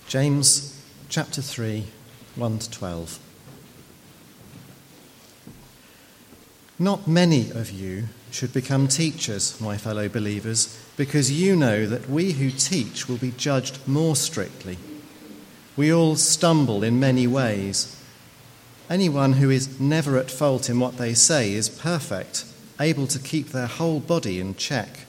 James chapter 3, 1-12. Not many of you should become teachers, my fellow believers, because you know that we who teach will be judged more strictly. We all stumble in many ways. Anyone who is never at fault in what they say is perfect, able to keep their whole body in check.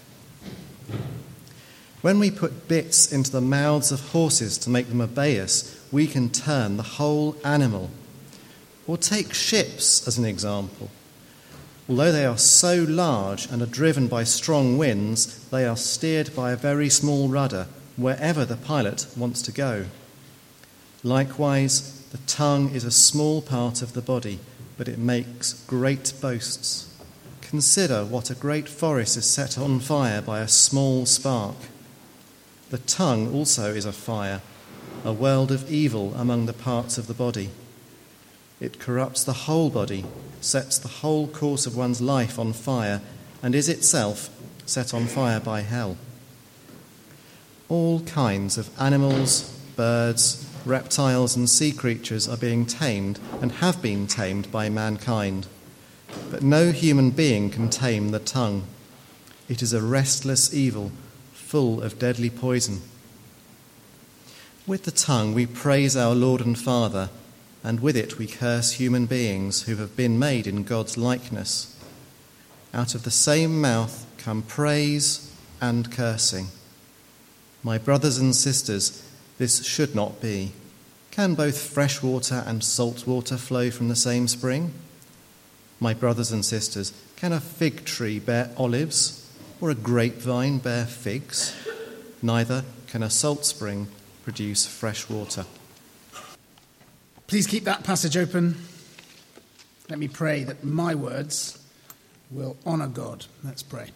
When we put bits into the mouths of horses to make them obey us, we can turn the whole animal. Or take ships as an example. Although they are so large and are driven by strong winds, they are steered by a very small rudder wherever the pilot wants to go. Likewise, the tongue is a small part of the body, but it makes great boasts. Consider what a great forest is set on fire by a small spark. The tongue also is a fire, a world of evil among the parts of the body. It corrupts the whole body, sets the whole course of one's life on fire, and is itself set on fire by hell. All kinds of animals, birds, reptiles and sea creatures are being tamed and have been tamed by mankind. But no human being can tame the tongue. It is a restless evil, full of deadly poison. With the tongue we praise our Lord and Father, and with it we curse human beings who have been made in God's likeness. Out of the same mouth come praise and cursing. My brothers and sisters, this should not be. Can both fresh water and salt water flow from the same spring? My brothers and sisters, can a fig tree bear olives, or a grapevine bear figs? Neither can a salt spring produce fresh water. Please keep that passage open. Let me pray that my words will honour God. Let's pray.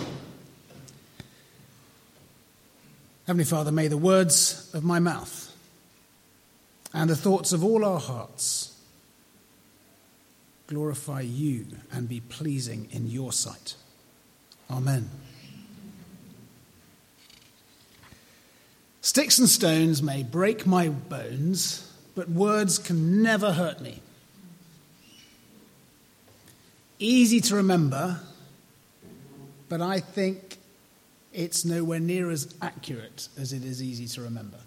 Heavenly Father, may the words of my mouth and the thoughts of all our hearts glorify you and be pleasing in your sight. Amen. Sticks and stones may break my bones, but words can never hurt me. Easy to remember, but I think it's nowhere near as accurate as it is easy to remember.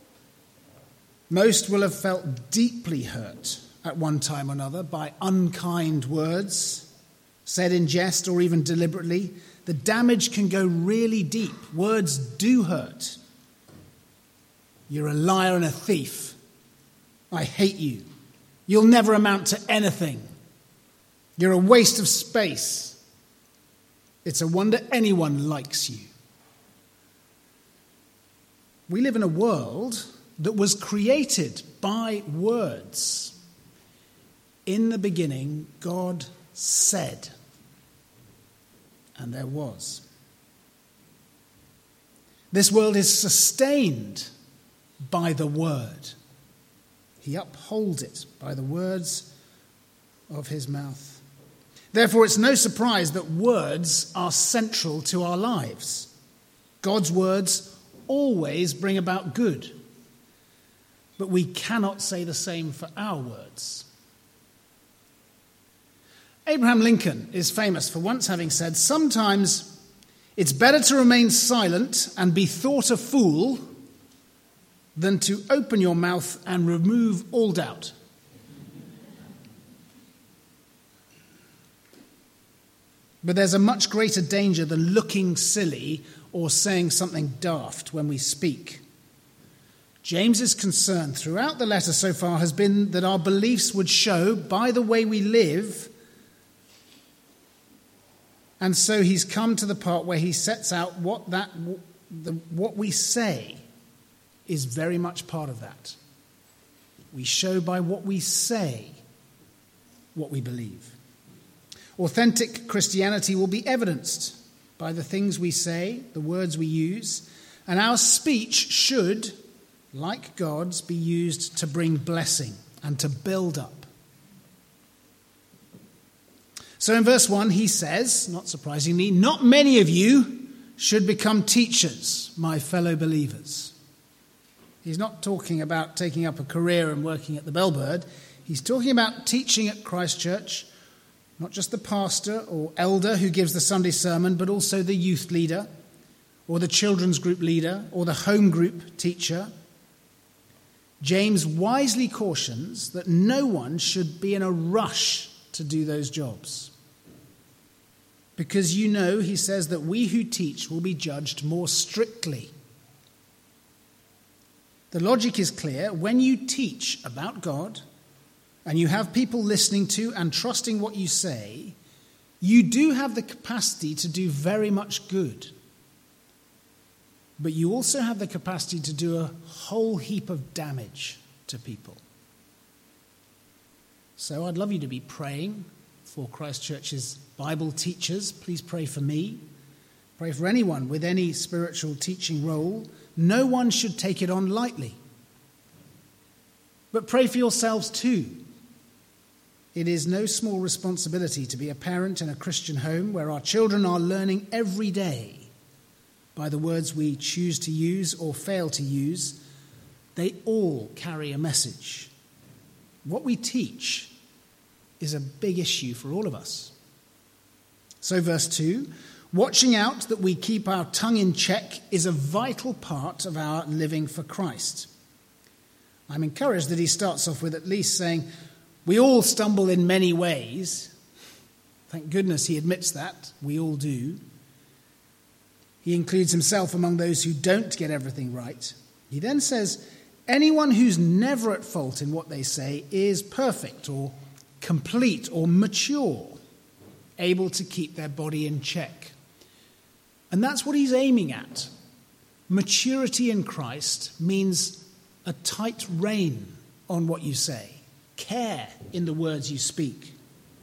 Most will have felt deeply hurt at one time or another by unkind words, said in jest or even deliberately. The damage can go really deep. Words do hurt. You're a liar and a thief. I hate you. You'll never amount to anything. You're a waste of space. It's a wonder anyone likes you. We live in a world that was created by words. In the beginning, God said, and there was. This world is sustained by the word. He upholds it by the words of his mouth. Therefore, it's no surprise that words are central to our lives. God's words always bring about good. But we cannot say the same for our words. Abraham Lincoln is famous for once having said, "Sometimes it's better to remain silent and be thought a fool than to open your mouth and remove all doubt." But there's a much greater danger than looking silly or saying something daft when we speak. James's concern throughout the letter so far has been that our beliefs would show by the way we live. And so he's come to the part where he sets out what we say is very much part of that. We show by what we say what we believe. Authentic Christianity will be evidenced by the things we say, the words we use, and our speech should, like God's, be used to bring blessing and to build up. So in verse 1 he says, not surprisingly, "Not many of you should become teachers, my fellow believers." He's not talking about taking up a career and working at the Bellbird. He's talking about teaching at Christ Church, not just the pastor or elder who gives the Sunday sermon, but also the youth leader or the children's group leader or the home group teacher. James wisely cautions that no one should be in a rush to do those jobs. Because he says that we who teach will be judged more strictly. The logic is clear. When you teach about God and you have people listening to and trusting what you say, you do have the capacity to do very much good. But you also have the capacity to do a whole heap of damage to people. So I'd love you to be praying for Christ Church's Bible teachers. Please pray for me. Pray for anyone with any spiritual teaching role. No one should take it on lightly. But pray for yourselves too. It is no small responsibility to be a parent in a Christian home where our children are learning every day by the words we choose to use or fail to use. They all carry a message. What we teach is a big issue for all of us. So verse 2, watching out that we keep our tongue in check is a vital part of our living for Christ. I'm encouraged that he starts off with at least saying, we all stumble in many ways. Thank goodness he admits that. We all do. He includes himself among those who don't get everything right. He then says, anyone who's never at fault in what they say is perfect or complete or mature, able to keep their body in check. And that's what he's aiming at. Maturity in Christ means a tight rein on what you say, care in the words you speak.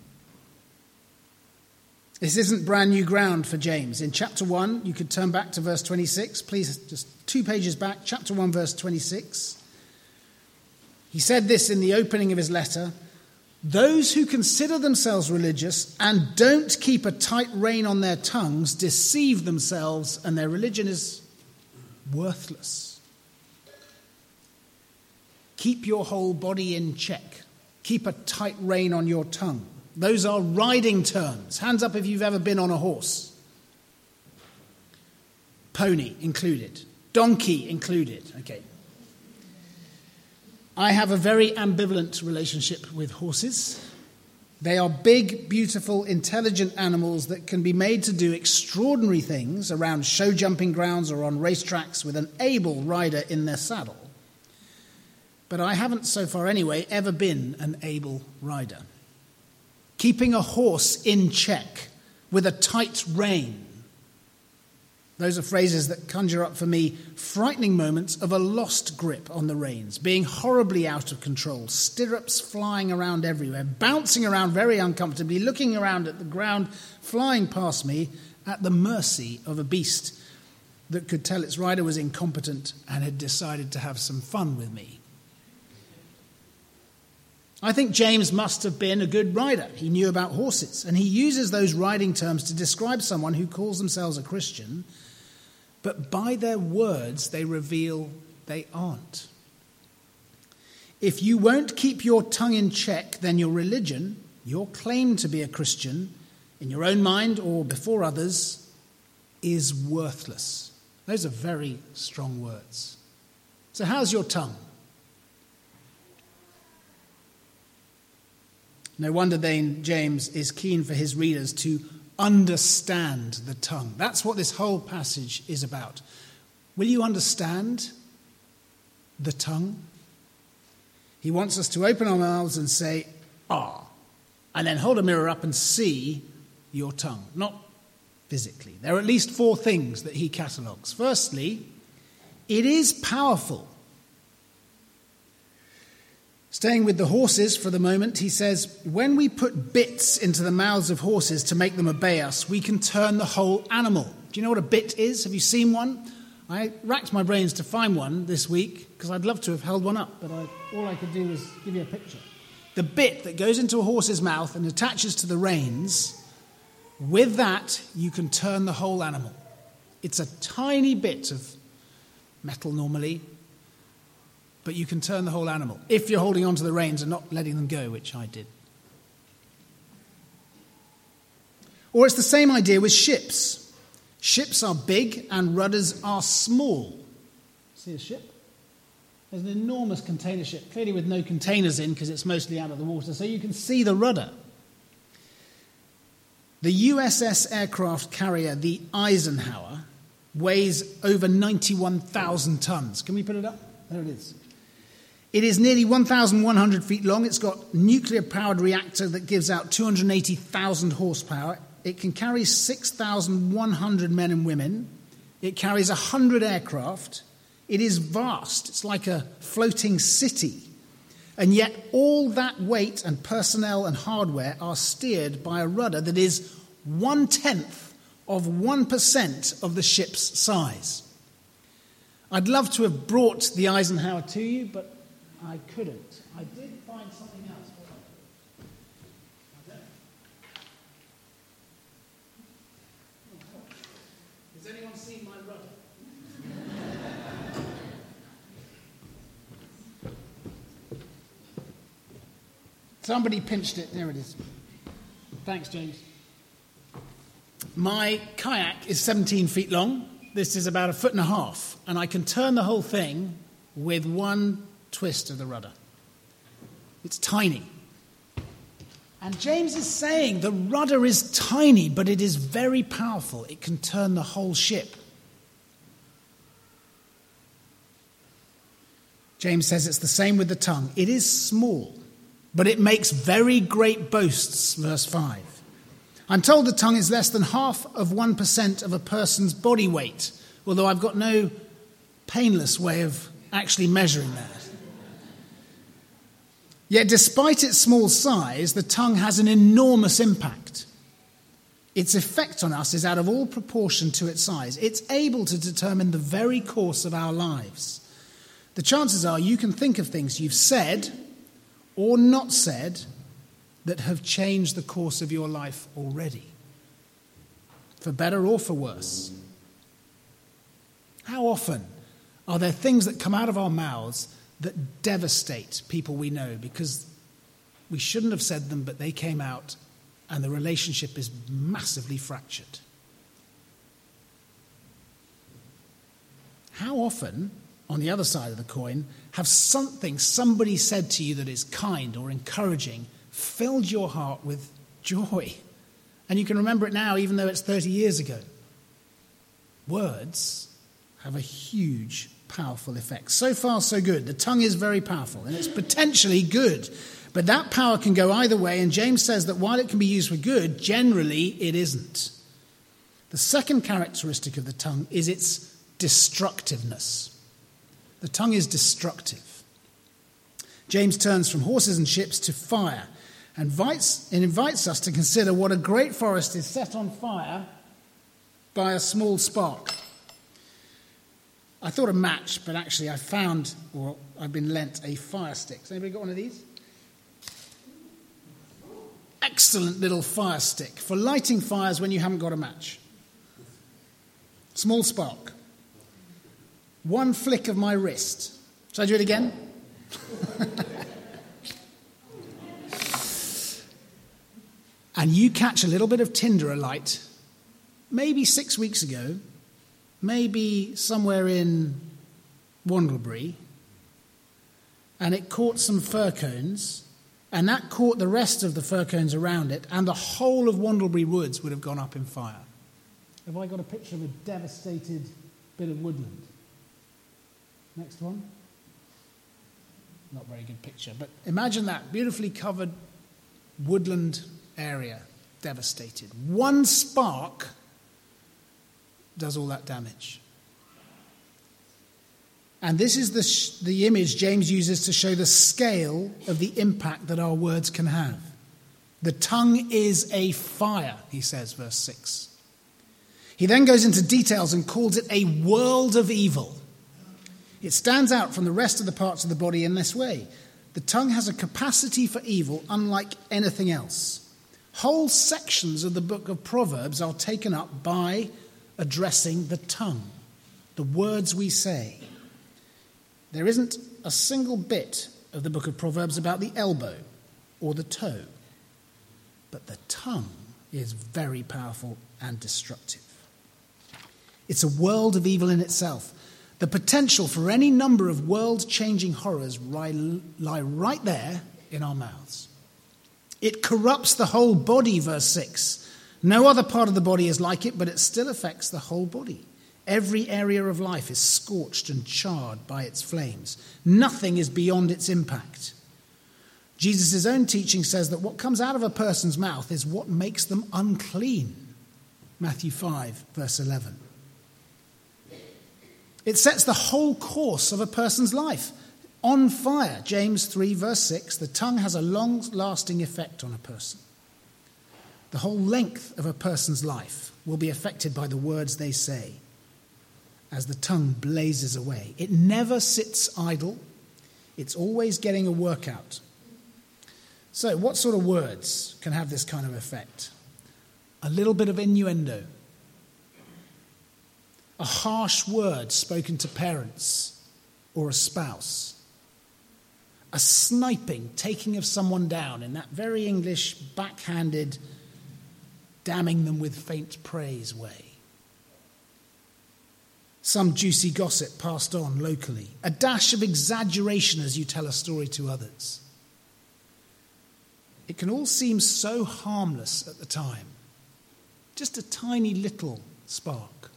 This isn't brand new ground for James. In chapter 1, you could turn back to verse 26. Please, just 2 pages back, chapter 1, verse 26. He said this in the opening of his letter, those who consider themselves religious and don't keep a tight rein on their tongues deceive themselves, and their religion is worthless. Keep your whole body in check. Keep a tight rein on your tongue. Those are riding terms. Hands up if you've ever been on a horse. Pony included. Donkey included. Okay. I have a very ambivalent relationship with horses. They are big, beautiful, intelligent animals that can be made to do extraordinary things around show jumping grounds or on racetracks with an able rider in their saddle. But I haven't, so far anyway, ever been an able rider. Keeping a horse in check with a tight rein. Those are phrases that conjure up for me frightening moments of a lost grip on the reins, being horribly out of control, stirrups flying around everywhere, bouncing around very uncomfortably, looking around at the ground, flying past me at the mercy of a beast that could tell its rider was incompetent and had decided to have some fun with me. I think James must have been a good rider. He knew about horses, and he uses those riding terms to describe someone who calls themselves a Christian, but by their words they reveal they aren't. If you won't keep your tongue in check, then your religion, your claim to be a Christian, in your own mind or before others, is worthless. Those are very strong words. So how's your tongue? No wonder then James is keen for his readers to understand the tongue. That's what this whole passage is about. Will you understand the tongue? He wants us to open our mouths and say, ah, and then hold a mirror up and see your tongue, not physically. There are at least 4 things that he catalogues. Firstly, it is powerful. Staying with the horses for the moment, he says, when we put bits into the mouths of horses to make them obey us, we can turn the whole animal. Do you know what a bit is? Have you seen one? I racked my brains to find one this week because I'd love to have held one up, but all I could do was give you a picture. The bit that goes into a horse's mouth and attaches to the reins, with that you can turn the whole animal. It's a tiny bit of metal normally, but you can turn the whole animal if you're holding onto the reins and not letting them go, which I did. Or it's the same idea with ships. Ships are big and rudders are small. See a ship? There's an enormous container ship, clearly with no containers in because it's mostly out of the water, so you can see the rudder. The USS aircraft carrier, the Eisenhower, weighs over 91,000 tons. Can we put it up? There it is. It is nearly 1,100 feet long. It's got nuclear-powered reactor that gives out 280,000 horsepower. It can carry 6,100 men and women. It carries 100 aircraft. It is vast. It's like a floating city. And yet all that weight and personnel and hardware are steered by a rudder that is 1/10 of 1% of the ship's size. I'd love to have brought the Eisenhower to you, but I couldn't. I did find something else. Has anyone seen my rudder? Somebody pinched it. There it is. Thanks, James. My kayak is 17 feet long. This is about 1.5 feet, and I can turn the whole thing with one twist of the rudder. It's tiny. And James is saying the rudder is tiny, but it is very powerful. It can turn the whole ship. James says it's the same with the tongue. It is small, but it makes very great boasts, verse 5. I'm told the tongue is less than 0.5% of a person's body weight, although I've got no painless way of actually measuring that. Yet despite its small size, the tongue has an enormous impact. Its effect on us is out of all proportion to its size. It's able to determine the very course of our lives. The chances are you can think of things you've said or not said that have changed the course of your life already, for better or for worse. How often are there things that come out of our mouths that devastate people we know because we shouldn't have said them, but they came out and the relationship is massively fractured? How often, on the other side of the coin, have something somebody said to you that is kind or encouraging filled your heart with joy? And you can remember it now, even though it's 30 years ago. Words have a huge, powerful effect. So far, so good. The tongue is very powerful, and it's potentially good. But that power can go either way, and James says that while it can be used for good, generally it isn't. The second characteristic of the tongue is its destructiveness. The tongue is destructive. James turns from horses and ships to fire and invites us to consider what a great forest is set on fire by a small spark. I thought a match, but actually I've been lent a fire stick. Has anybody got one of these? Excellent little fire stick for lighting fires when you haven't got a match. Small spark. One flick of my wrist. Shall I do it again? And you catch a little bit of tinder alight, maybe 6 weeks ago, maybe somewhere in Wandlebury, and it caught some fir cones, and that caught the rest of the fir cones around it, and the whole of Wandlebury Woods would have gone up in fire. Have I got a picture of a devastated bit of woodland? Next one. Not very good picture, but imagine that beautifully covered woodland area devastated. One spark does all that damage. And this is the image James uses to show the scale of the impact that our words can have. The tongue is a fire, he says, verse 6. He then goes into details and calls it a world of evil. It stands out from the rest of the parts of the body in this way. The tongue has a capacity for evil unlike anything else. Whole sections of the book of Proverbs are taken up by addressing the tongue, the words we say. There isn't a single bit of the book of Proverbs about the elbow or the toe. But the tongue is very powerful and destructive. It's a world of evil in itself. The potential for any number of world-changing horrors lie right there in our mouths. It corrupts the whole body, verse 6. No other part of the body is like it, but it still affects the whole body. Every area of life is scorched and charred by its flames. Nothing is beyond its impact. Jesus' own teaching says that what comes out of a person's mouth is what makes them unclean. Matthew 5, verse 11. It sets the whole course of a person's life on fire. James 3, verse 6, the tongue has a long-lasting effect on a person. The whole length of a person's life will be affected by the words they say as the tongue blazes away. It never sits idle. It's always getting a workout. So what sort of words can have this kind of effect? A little bit of innuendo. A harsh word spoken to parents or a spouse. A sniping, taking of someone down in that very English, backhanded, damning them with faint praise way. Some juicy gossip passed on locally. A dash of exaggeration as you tell a story to others. It can all seem so harmless at the time. Just a tiny little spark.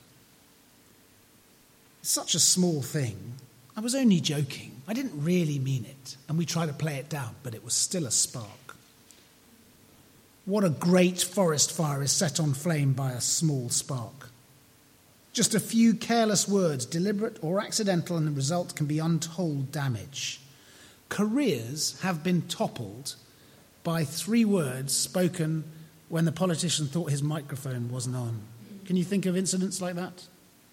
It's such a small thing. I was only joking. I didn't really mean it. And we try to play it down, but it was still a spark. What a great forest fire is set on flame by a small spark. Just a few careless words, deliberate or accidental, and the result can be untold damage. Careers have been toppled by 3 words spoken when the politician thought his microphone wasn't on. Can you think of incidents like that?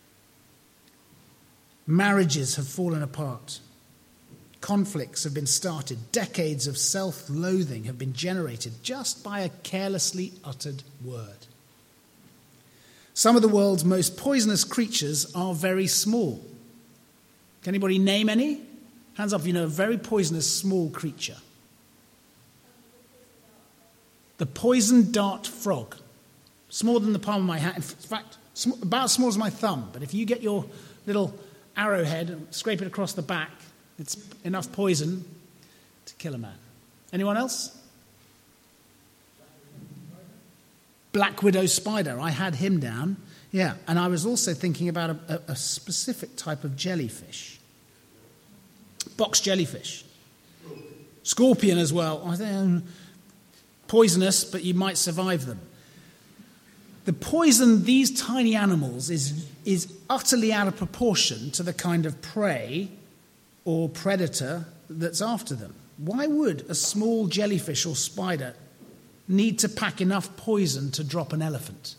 Marriages have fallen apart. Conflicts have been started. Decades of self-loathing have been generated just by a carelessly uttered word. Some of the world's most poisonous creatures are very small. Can anybody name any? Hands up if you know a very poisonous small creature. The poison dart frog. Smaller than the palm of my hand. In fact, about as small as my thumb. But if you get your little arrowhead and scrape it across the back, it's enough poison to kill a man. Anyone else? Black widow spider. I had him down. Yeah, and I was also thinking about a specific type of jellyfish. Box jellyfish. Scorpion as well. I think poisonous, but you might survive them. The poison these tiny animals is utterly out of proportion to the kind of prey or predator that's after them. Why would a small jellyfish or spider need to pack enough poison to drop an elephant?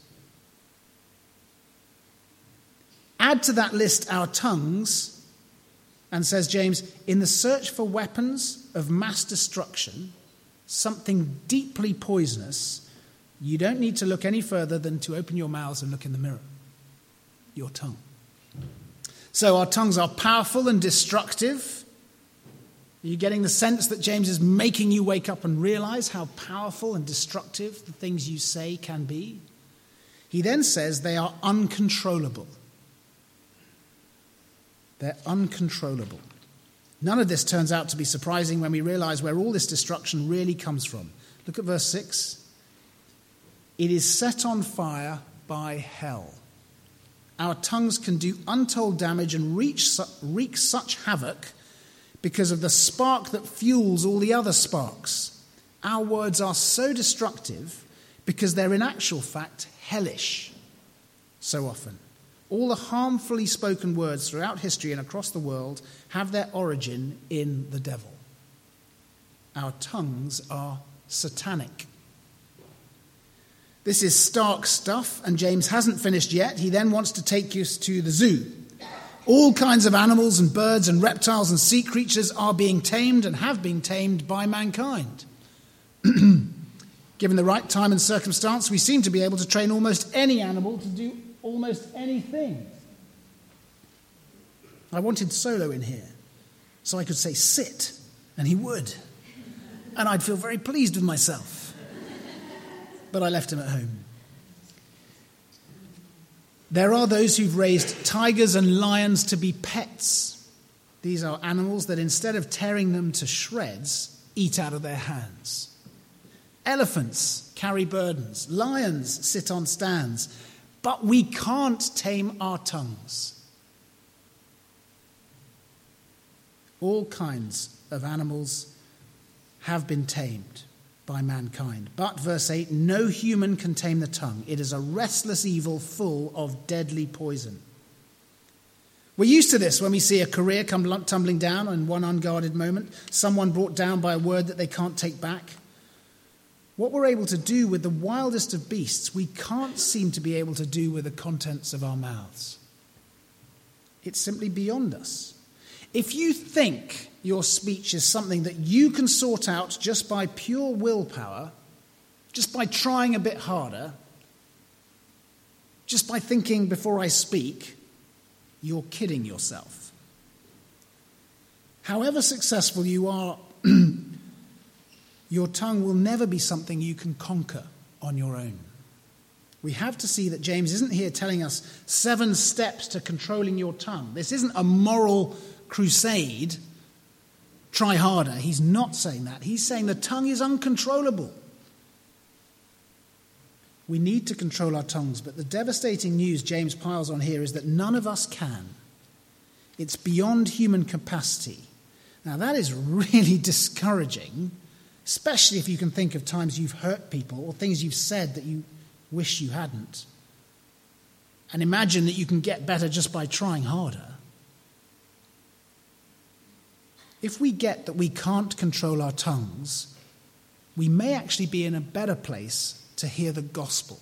Add to that list our tongues, and says James, in the search for weapons of mass destruction, something deeply poisonous, you don't need to look any further than to open your mouths and look in the mirror. Your tongue. So our tongues are powerful and destructive. Are you getting the sense that James is making you wake up and realize how powerful and destructive the things you say can be? He then says they are uncontrollable. They're uncontrollable. None of this turns out to be surprising when we realize where all this destruction really comes from. Look at verse 6. It is set on fire by hell. Our tongues can do untold damage and wreak such havoc because of the spark that fuels all the other sparks. Our words are so destructive because they're in actual fact hellish so often. All the harmfully spoken words throughout history and across the world have their origin in the devil. Our tongues are satanic. This is stark stuff, and James hasn't finished yet. He then wants to take us to the zoo. All kinds of animals and birds and reptiles and sea creatures are being tamed and have been tamed by mankind. Given the right time and circumstance, we seem to be able to train almost any animal to do almost anything. I wanted Solo in here. so I could say, sit, and he would. And I'd feel very pleased with myself. But I left him at home. There are those who've raised tigers and lions to be pets. These are animals that instead of tearing them to shreds, eat out of their hands. Elephants carry burdens. Lions sit on stands. But we can't tame our tongues. All kinds of animals have been tamed by mankind. But, verse 8, no human can tame the tongue. It is a restless evil full of deadly poison. We're used to this when we see a career come tumbling down in one unguarded moment, someone brought down by a word that they can't take back. What we're able to do with the wildest of beasts, we can't seem to be able to do with the contents of our mouths. It's simply beyond us. If you think your speech is something that you can sort out just by pure willpower, just by trying a bit harder, just by thinking before I speak, you're kidding yourself. However successful you are, your tongue will never be something you can conquer on your own. We have to see that James isn't here telling us 7 steps to controlling your tongue. This isn't a moral crusade. Try harder. He's not saying that. He's saying the tongue is uncontrollable. We need to control our tongues, but the devastating news James piles on here is that none of us can. It's beyond human capacity. Now, that is really discouraging, especially if you can think of times you've hurt people or things you've said that you wish you hadn't. And imagine that you can get better just by trying harder. If we get that we can't control our tongues, we may actually be in a better place to hear the gospel.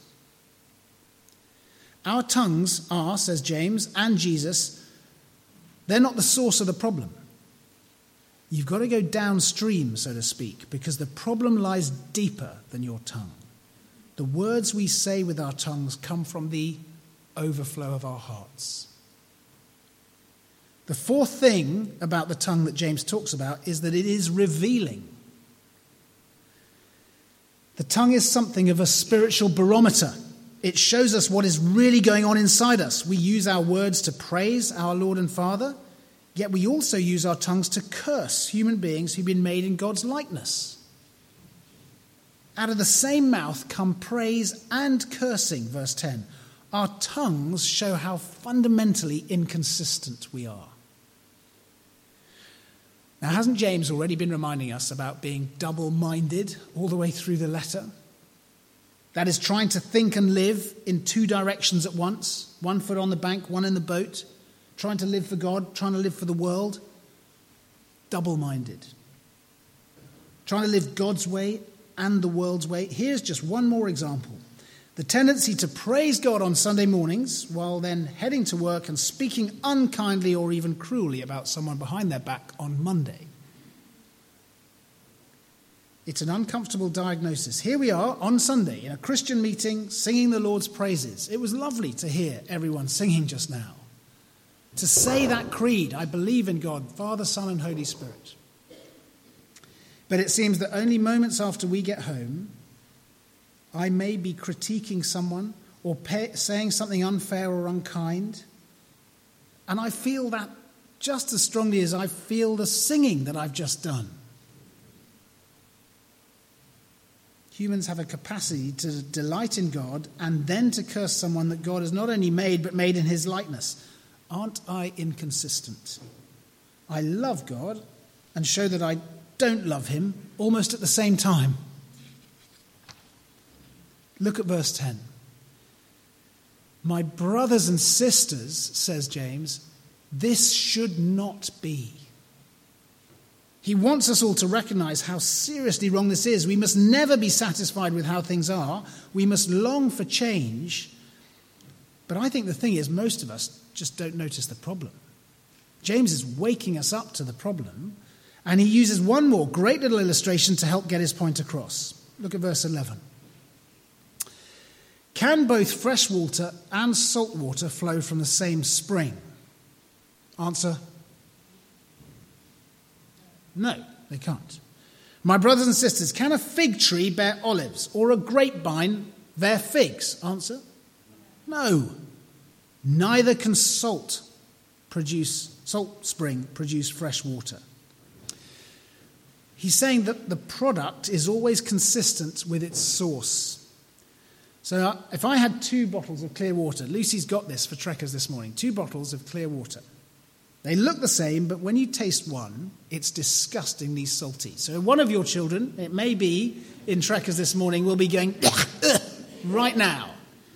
Our tongues are, says James and Jesus, they're not the source of the problem. You've got to go downstream, so to speak, because the problem lies deeper than your tongue. The words we say with our tongues come from the overflow of our hearts. The fourth thing about the tongue that James talks about is that it is revealing. The tongue is something of a spiritual barometer. It shows us what is really going on inside us. We use our words to praise our Lord and Father, yet we also use our tongues to curse human beings who've been made in God's likeness. Out of the same mouth come praise and cursing, verse 10. Our tongues show how fundamentally inconsistent we are. Now, hasn't James already been reminding us about being double-minded all the way through the letter? That is, trying to think and live in 2 directions at once, 1 foot on the bank, 1 in the boat, trying to live for God, trying to live for the world. Double-minded. Trying to live God's way and the world's way. Here's just one more example. The tendency to praise God on Sunday mornings while then heading to work and speaking unkindly or even cruelly about someone behind their back on Monday. It's an uncomfortable diagnosis. Here we are on Sunday in a Christian meeting singing the Lord's praises. It was lovely to hear everyone singing just now. To say that creed, I believe in God, Father, Son, and Holy Spirit. But it seems that only moments after we get home, I may be critiquing someone or saying something unfair or unkind, and I feel that just as strongly as I feel the singing that I've just done. Humans have a capacity to delight in God and then to curse someone that God has not only made, but made in his likeness. Aren't I inconsistent? I love God and show that I don't love him almost at the same time. Look at verse 10. My brothers and sisters, says James, this should not be. He wants us all to recognize how seriously wrong this is. We must never be satisfied with how things are. We must long for change. But I think the thing is, most of us just don't notice the problem. James is waking us up to the problem, and he uses one more great little illustration to help get his point across. Look at verse 11. Can both fresh water and salt water flow from the same spring? Answer, No, they can't. My brothers and sisters, can a fig tree bear olives or a grapevine bear figs? Answer, no. Neither can salt spring produce fresh water. He's saying that the product is always consistent with its source. So if I had 2 bottles of clear water, Lucy's got this for trekkers this morning, 2 bottles of clear water. They look the same, but when you taste one, it's disgustingly salty. So one of your children, it may be in trekkers this morning, will be going right now.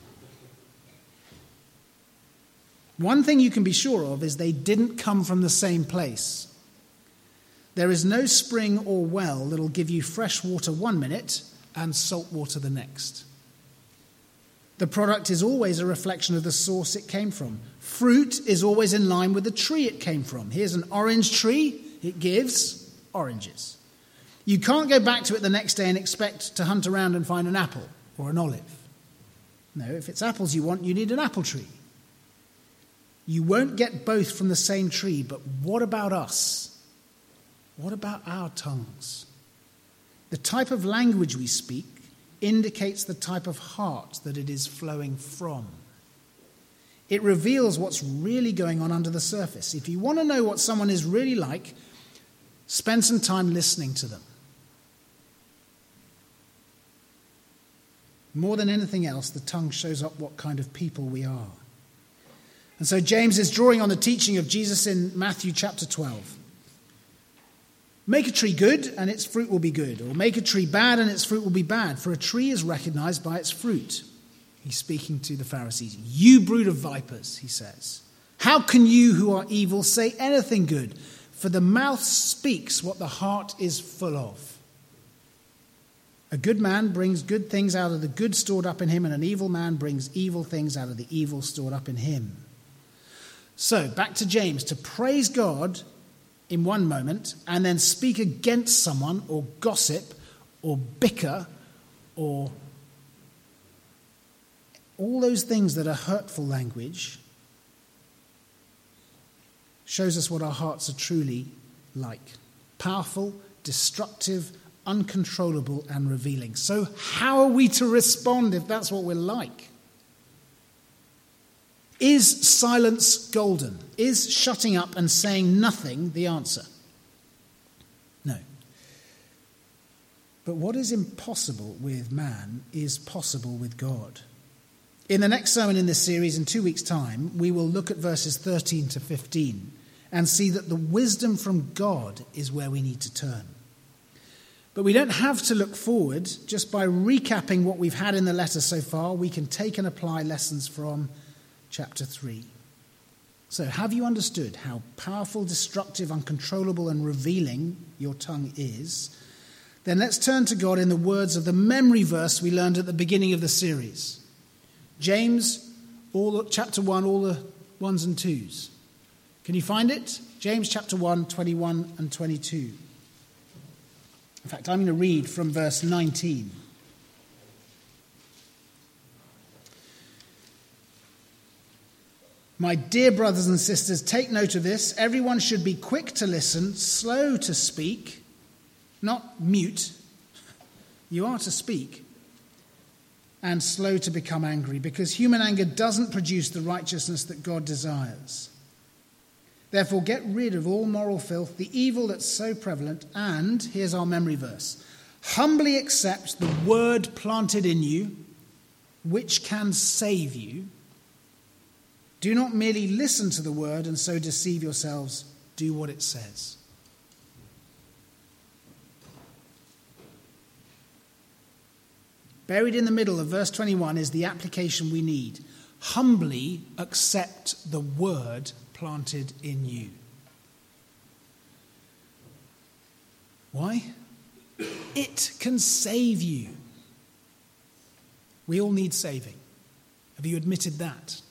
One thing you can be sure of is they didn't come from the same place. There is no spring or well that'll give you fresh water 1 minute and salt water the next. The product is always a reflection of the source it came from. Fruit is always in line with the tree it came from. Here's an orange tree. It gives oranges. You can't go back to it the next day and expect to hunt around and find an apple or an olive. No, if it's apples you want, you need an apple tree. You won't get both from the same tree, but what about us? What about our tongues? The type of language we speak indicates the type of heart that it is flowing from. It reveals what's really going on under the surface. If you want to know what someone is really like, spend some time listening to them. More than anything else, the tongue shows up what kind of people we are. And so James is drawing on the teaching of Jesus in Matthew chapter 12. Make a tree good, and its fruit will be good. Or make a tree bad, and its fruit will be bad. For a tree is recognized by its fruit. He's speaking to the Pharisees. You brood of vipers, he says. How can you who are evil say anything good? For the mouth speaks what the heart is full of. A good man brings good things out of the good stored up in him, and an evil man brings evil things out of the evil stored up in him. So, back to James, to praise God in one moment and then speak against someone or gossip or bicker or all those things that are hurtful language shows us what our hearts are truly like. Powerful, destructive, uncontrollable and revealing. So how are we to respond if that's what we're like? Is silence golden? Is shutting up and saying nothing the answer? No. But what is impossible with man is possible with God. In the next sermon in this series, in 2 weeks' time, we will look at verses 13 to 15 and see that the wisdom from God is where we need to turn. But we don't have to look forward. Just by recapping what we've had in the letter so far, we can take and apply lessons from chapter 3. So have you understood how powerful, destructive, uncontrollable and revealing your tongue is? Then let's turn to God in the words of the memory verse we learned at the beginning of the series. James, chapter 1, all the 1s and 2s. Can you find it? James chapter 1, 21 and 22. In fact, I'm going to read from verse 19. My dear brothers and sisters, take note of this. Everyone should be quick to listen, slow to speak, not mute. You are to speak. And slow to become angry, because human anger doesn't produce the righteousness that God desires. Therefore, get rid of all moral filth, the evil that's so prevalent, and, here's our memory verse, humbly accept the word planted in you, which can save you. Do not merely listen to the word and so deceive yourselves. Do what it says. Buried in the middle of verse 21 is the application we need. Humbly accept the word planted in you. Why? It can save you. We all need saving. Have you admitted that?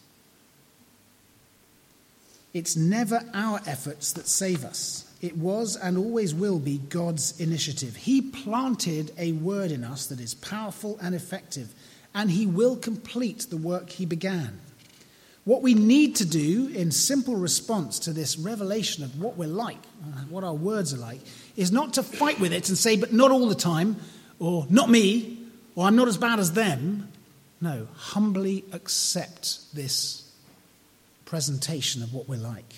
It's never our efforts that save us. It was and always will be God's initiative. He planted a word in us that is powerful and effective, and he will complete the work he began. What we need to do in simple response to this revelation of what we're like, what our words are like, is not to fight with it and say, but not all the time, or not me, or I'm not as bad as them. No, humbly accept this presentation of what we're like.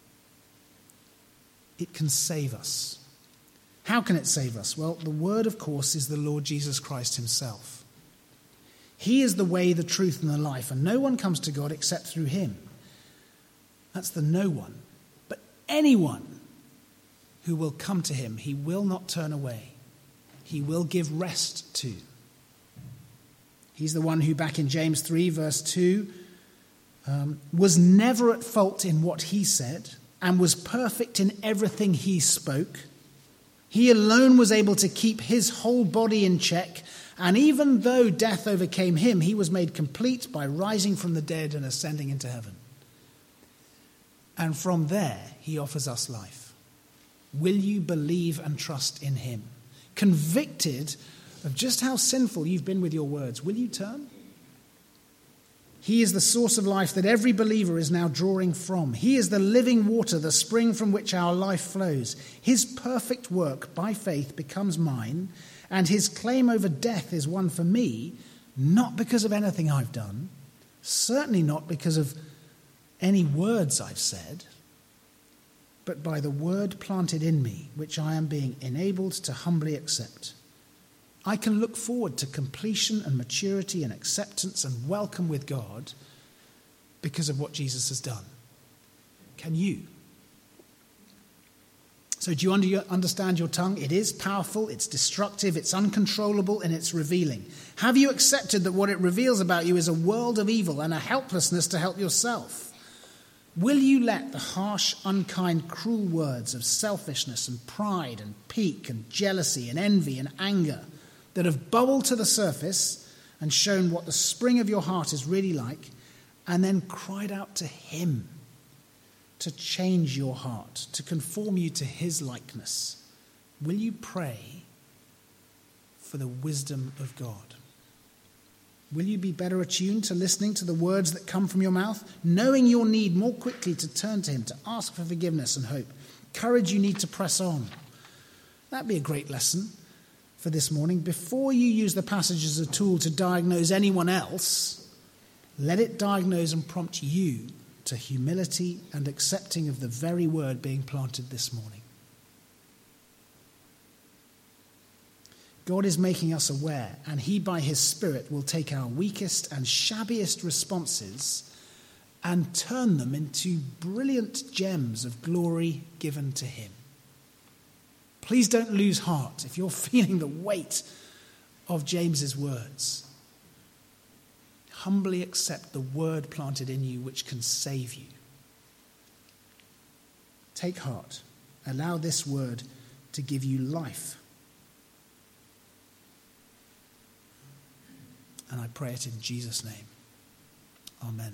It can save us. How can it save us? Well, the word, of course, is the Lord Jesus Christ himself. He is the way, the truth, and the life, and no one comes to God except through him. That's the no one. But anyone who will come to him, he will not turn away. He will give rest to. He's the one who, back in James 3, verse 2, was never at fault in what he said and was perfect in everything he spoke. He alone was able to keep his whole body in check, and even though death overcame him, he was made complete by rising from the dead and ascending into heaven. And from there, he offers us life. Will you believe and trust in him? Convicted of just how sinful you've been with your words, will you turn? He is the source of life that every believer is now drawing from. He is the living water, the spring from which our life flows. His perfect work by faith becomes mine, and his claim over death is won for me, not because of anything I've done, certainly not because of any words I've said, but by the word planted in me, which I am being enabled to humbly accept. I can look forward to completion and maturity and acceptance and welcome with God because of what Jesus has done. Can you? So do you understand your tongue? It is powerful, it's destructive, it's uncontrollable, and it's revealing. Have you accepted that what it reveals about you is a world of evil and a helplessness to help yourself? Will you let the harsh, unkind, cruel words of selfishness and pride and pique and jealousy and envy and anger that have bubbled to the surface and shown what the spring of your heart is really like, and then cried out to him to change your heart, to conform you to his likeness? Will you pray for the wisdom of God? Will you be better attuned to listening to the words that come from your mouth, knowing your need more quickly to turn to him, to ask for forgiveness and hope, courage you need to press on? That'd be a great lesson for this morning. Before you use the passage as a tool to diagnose anyone else, let it diagnose and prompt you to humility and accepting of the very word being planted this morning. God is making us aware, and he, by his Spirit, will take our weakest and shabbiest responses and turn them into brilliant gems of glory given to him. Please don't lose heart if you're feeling the weight of James's words. Humbly accept the word planted in you which can save you. Take heart. Allow this word to give you life. And I pray it in Jesus' name. Amen.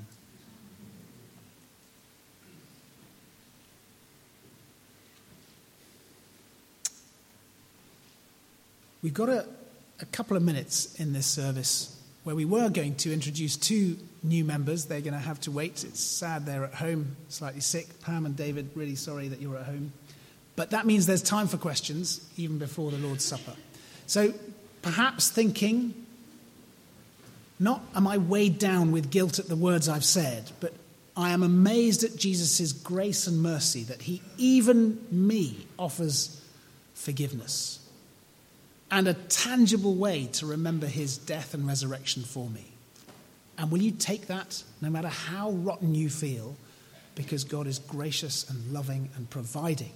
We've got a couple of minutes in this service where we were going to introduce two new members. They're going to have to wait. It's sad they're at home, slightly sick. Pam and David, really sorry that you're at home. But that means there's time for questions, even before the Lord's Supper. So perhaps thinking, not am I weighed down with guilt at the words I've said, but I am amazed at Jesus' grace and mercy that he, even me, offers forgiveness and a tangible way to remember his death and resurrection for me. And will you take that, no matter how rotten you feel, because God is gracious and loving and providing?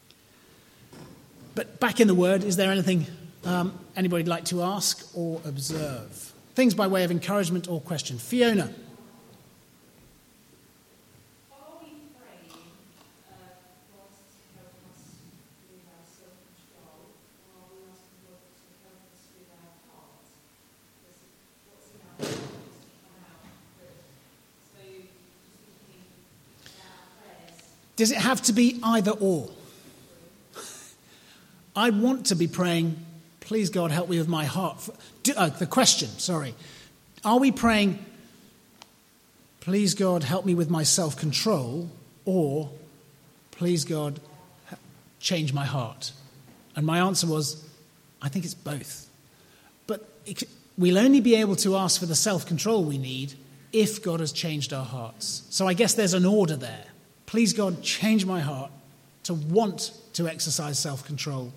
But back in the Word, is there anything anybody'd like to ask or observe? Things by way of encouragement or question. Fiona. Does it have to be either or? I want to be praying, please God help me with my heart. The question, sorry. Are we praying, please God, help me with my self-control, or please God, change my heart? And my answer was, I think it's both. But we'll only be able to ask for the self-control we need if God has changed our hearts. So I guess there's an order there. Please God, change my heart to want to exercise self-control.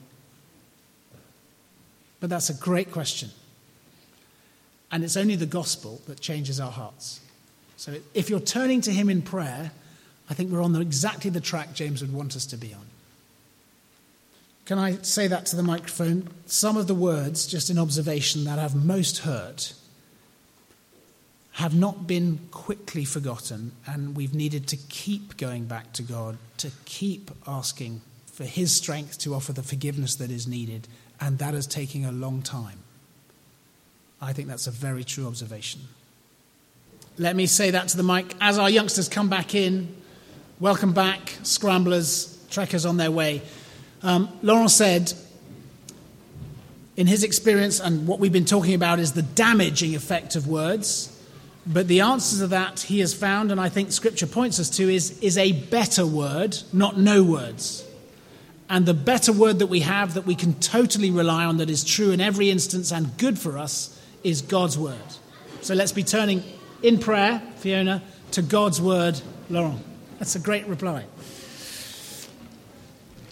But that's a great question. And it's only the gospel that changes our hearts. So if you're turning to him in prayer, I think we're on exactly the track James would want us to be on. Can I say that to the microphone? Some of the words, just in observation, that have most hurt have not been quickly forgotten, and we've needed to keep going back to God, to keep asking for his strength to offer the forgiveness that is needed, and that is taking a long time. I think that's a very true observation. Let me say that to the mic. As our youngsters come back in, welcome back, scramblers, trekkers on their way. Laurent said, in his experience, and what we've been talking about is the damaging effect of words, but the answer to that he has found, and I think Scripture points us to, is a better word, not no words. And the better word that we have, that we can totally rely on, that is true in every instance and good for us, is God's word. So let's be turning in prayer, Fiona, to God's word, Laurent. That's a great reply.